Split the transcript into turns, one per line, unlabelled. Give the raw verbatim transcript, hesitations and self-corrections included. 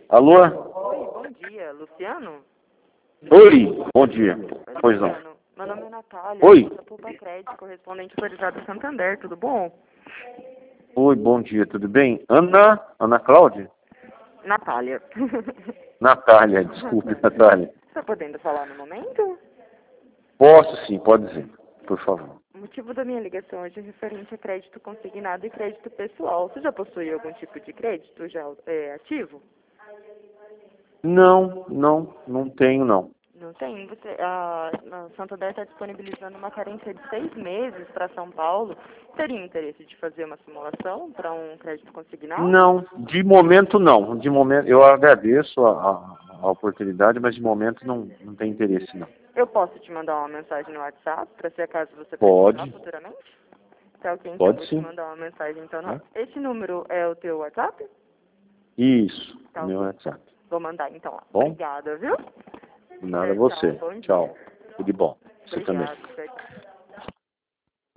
Alô?
Oi, bom dia, Luciano?
Oi, bom dia.
Oi,
Pois não.
Luciano. Meu nome é Natália,
Oi.
eu sou Poupa Crédito, correspondente autorizado Santander, tudo bom?
Oi, bom dia, tudo bem? Ana? Ana Cláudia?
Natália.
Natália, desculpe, Natália.
Está podendo falar no momento?
Posso sim, pode dizer, por favor.
O motivo da minha ligação hoje é referente a crédito consignado e crédito pessoal. Você já possui algum tipo de crédito já é, ativo?
Não, não, não tenho não.
Não tem. Você, a, a Santander está disponibilizando uma carência de seis meses para São Paulo. Teria interesse de fazer uma simulação para um crédito consignado?
Não, de momento não. De momento, eu agradeço a, a, a oportunidade, mas de momento não, não tem interesse não.
Eu posso te mandar uma mensagem no WhatsApp, para se acaso você
Pode.
precisar futuramente? Tá ok, então
Pode
vou te
sim.
mandar uma mensagem. Então, não.
É?
Esse número é o teu WhatsApp?
Isso,
Tá
meu
ok.
WhatsApp.
Vou mandar então lá.
Bom?
Obrigada, viu?
Nada a
Tchau,
você.
bom dia.
Tchau. Tudo de bom. Você também.
Obrigada, tchau, tchau.